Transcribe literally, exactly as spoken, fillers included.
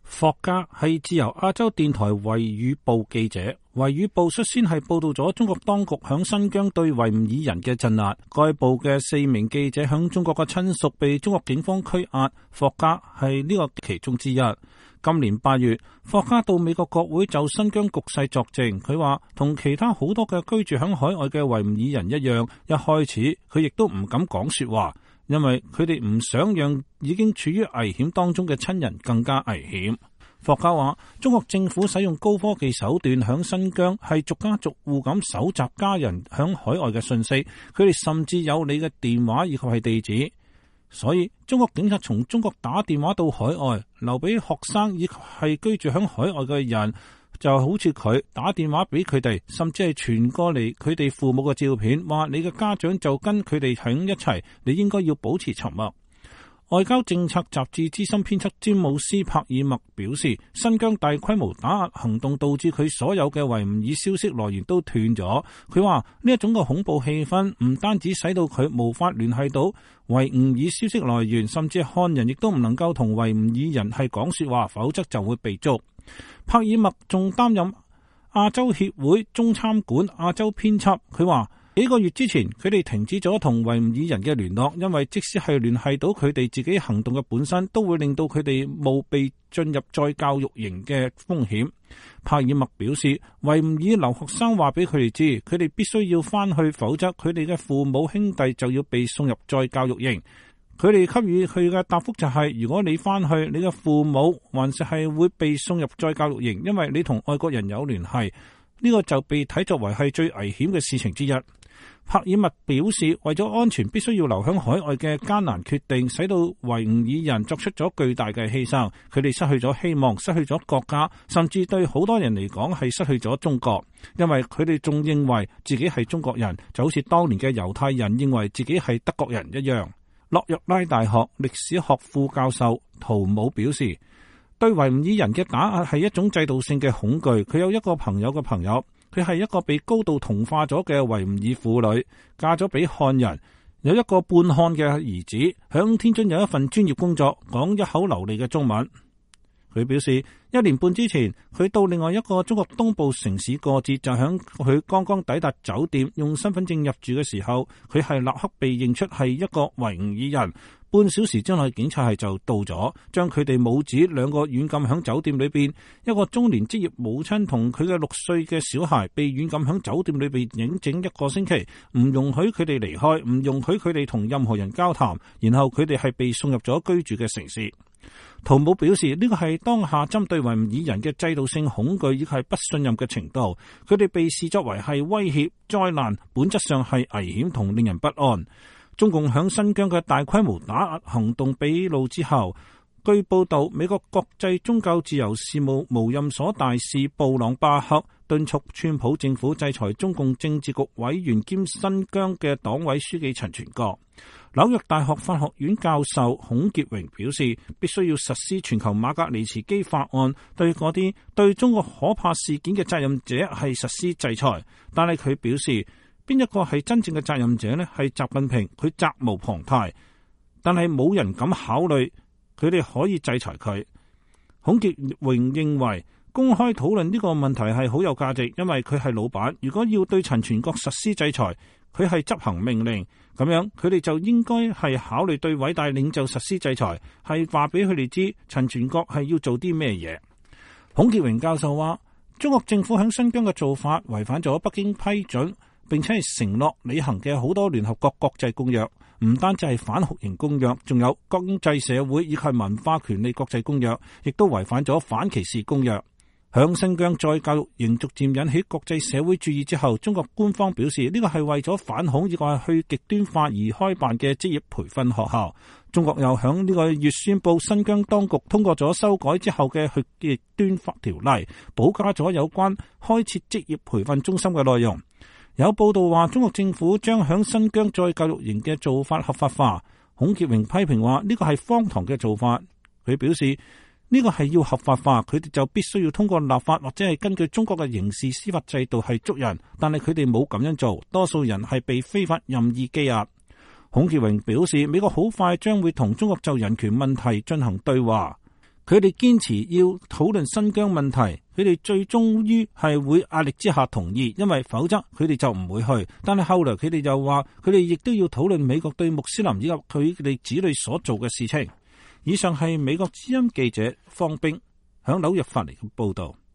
霍嘉係自由亞洲電台維語部記者，維語部率先係報道咗中國當局響新疆對維吾爾人嘅鎮壓。該部嘅四名記者響中國嘅親屬被中國警方拘押，霍嘉係呢個其中之一。今年八月，霍嘉到美國國會就新疆局勢作證，佢話同其他好多嘅居住響海外嘅維吾爾人一樣，一開始佢亦都唔敢講說話。因為佢哋唔想讓已經處於危險當中嘅親人更加危險。霍嘉話，中國政府使用高科技手段響新疆係逐家逐戶咁搜集家人響海外嘅信息，佢哋甚至有你嘅電話以及係地址。所以中國警察從中國打電話到海外，留俾學生以及係居住響海外嘅人，就好似佢打電話俾佢哋，甚至係傳過嚟佢哋父母嘅照片，話你嘅家長就跟佢哋喺一齊，你應該要保持沉默。外交政策雜誌資深編輯詹姆斯帕爾默表示，新疆大規模打壓行動導致佢所有嘅維吾爾消息來源都斷咗。佢話呢一種嘅恐怖氣氛唔單止使到佢無法聯繫到維吾爾消息來源，甚至漢人亦都唔能夠同維吾爾人係講說話，否則就會被捉。帕爾默仲擔任亞洲協會中參館亞洲編輯，佢話幾個月之前佢哋停止咗同維吾爾人嘅聯絡，因為即使係聯繫到佢哋自己行動嘅本身，都會令到佢哋冒被進入再教育營嘅風險。帕爾默表示，維吾爾留學生話俾佢哋知，佢哋必須要翻去，否則佢哋嘅父母兄弟就要被送入再教育營。佢哋給予佢嘅答覆就係、是，如果你翻去，你嘅父母還是係會被送入再教育營，因為你同外國人有聯繫，呢、這個就被睇作為係最危險嘅事情之一。帕爾默表示，為咗安全必須要留響海外嘅艱難決定，使到維吾爾人作出咗巨大嘅犧牲，佢哋失去咗希望，失去咗國家，甚至對好多人嚟講係失去咗中國，因為佢哋仲認為自己係中國人，就好似當年嘅猶太人認為自己係德國人一樣。諾約拉大學歷史學副教授陶姆表示，對維吾爾人嘅打壓係一種制度性嘅恐懼。佢有一個朋友嘅朋友，佢係一個被高度同化咗嘅維吾爾婦女，嫁咗俾漢人，有一個半漢嘅兒子，響天津有一份專業工作，講一口流利嘅中文。佢表示，一年半之前，佢到另外一個中國東部城市過節，就響佢剛剛抵達酒店用身份證入住嘅時候，佢係立刻被認出係一個維吾爾人。半小時之內，警察係就到咗，將佢哋母子兩個軟禁響酒店裏邊。一個中年職業母親同佢嘅六歲嘅小孩被軟禁響酒店裏邊整整一個星期，唔容許佢哋離開，唔容許佢哋同任何人交談，然後佢哋係被送入咗居住嘅城市。陶姆表示，呢個係當下針對維吾爾人嘅制度性恐懼以及係不信任嘅程度，佢哋被視作為係威脅、災難，本質上係危險同令人不安。中共響新疆嘅大規模打壓行動披露之後，據報道，美國國際宗教自由事務無任所大使布朗巴克敦促川普政府制裁中共政治局委員兼新疆嘅黨委書記陳全國。紐約大學法學院教授孔傑榮表示，必須要實施全球馬格尼茨基法案，對嗰啲對中國可怕事件嘅責任者係實施制裁。但係佢表示，邊一個係真正嘅責任者呢？係習近平，佢責無旁貸，但係冇人敢考慮佢哋可以制裁佢。孔傑榮認為，公開討論呢個問題係好有價值，因為佢係老闆。如果要對陳全國實施制裁，佢係執行命令，咁樣佢哋就應該係考慮對偉大領袖實施制裁，係話俾佢哋知陳全國係要做啲咩嘢。孔傑榮教授話，中國政府喺新疆嘅做法違反咗北京批准並且係承諾履行嘅好多聯合國國際公約，唔單止係反酷刑公約，仲有經濟社會以及文化權利國際公約，亦都違反咗反歧視公約。響新疆再教育營逐漸引起國際社會注意之後，中國官方表示呢個係為咗反恐以及係去極端化而開辦嘅職業培訓學校。中國又響呢個月宣布，新疆當局通過咗修改之後嘅去極端法條例，補加咗有關開設職業培訓中心嘅內容。有報道話，中國政府將響新疆再教育營嘅做法合法化。孔傑榮批評話，呢個係荒唐嘅做法。佢表示，呢個係要合法化，佢哋就必須要通過立法或者係根據中國嘅刑事司法制度係捉人，但係佢哋冇咁樣做，多數人係被非法任意羈押。孔傑榮表示，美國好快將會同中國就人權問題進行對話。 佢哋堅持要討論新疆問題，佢哋最終於係會壓力之下同意，因為否則佢哋就唔會去。但係後來佢哋就話，佢哋亦都要討論美國對穆斯林以及佢哋子女所做嘅事情。以上係美國之音記者方冰響紐約發嚟嘅報道。